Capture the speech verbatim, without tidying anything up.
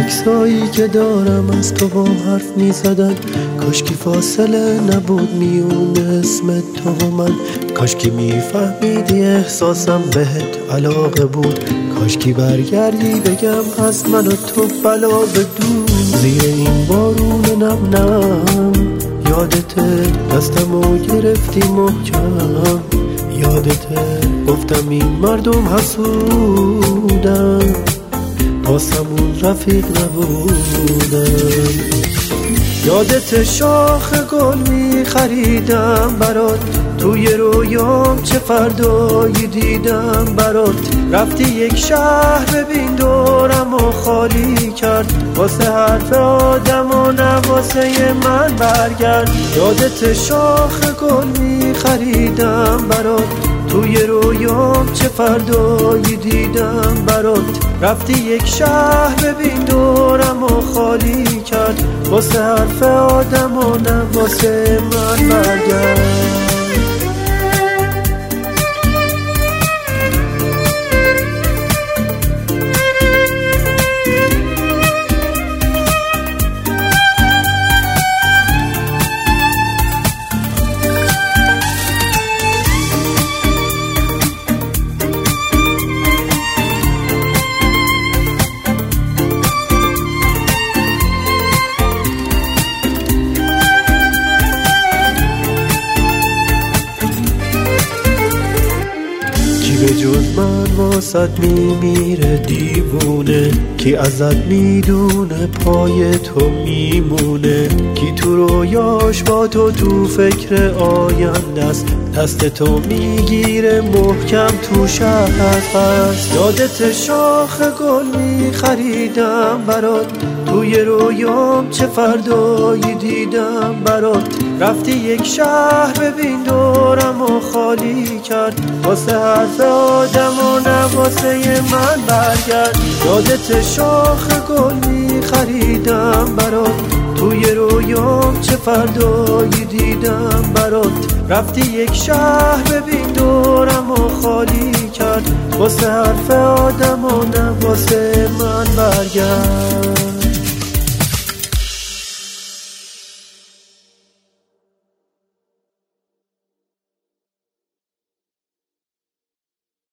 عکسایی که دارم از تو با حرف می زدن، کاش کی فاصله نبود میون اسم تو و من، کاش کی می فهمیدی احساسم بهت علاقه بود، کاش کی برگردی بگم از من و تو بلا بدون. زیر این بارون نم نم یادته دستمو گرفتی محکم، یادته گفتم این مردم حسودن، واسمون رفیق نبودن. یادت شاخ گل می خریدم برات، توی رویام چه فردایی دیدم برات، رفتی یک شهر ببین دورم و خالی کرد، واسه حرف آدم و نه واسه من برگرد. یادت شاخ گل می خریدم برات، توی رویام چه فردایی دیدم برات، رفتی یک شهر ببین دورم و خالی کرد، واسه حرف آدم و نه واسه من برگرد. به جز من واسد میمیره دیوونه، کی ازت میدونه پای تو میمونه، کی تو رویاش با تو تو فکر آینده است، دست تو میگیره محکم تو شهر هست. یادت شاخ گل میخریدم برات، توی رویام چه فردایی دیدم برات، رفتی یک شهر ببین دورم و خالی کرد، واسه حرف آدم و نه واسه من برگرد. یادت شاخ گل میخریدم برات، توی رویام چه فردایی دیدم برات، رفتی یک شهر ببین دورم و خالی کرد، واسه حرف آدم و نه واسه من برگرد.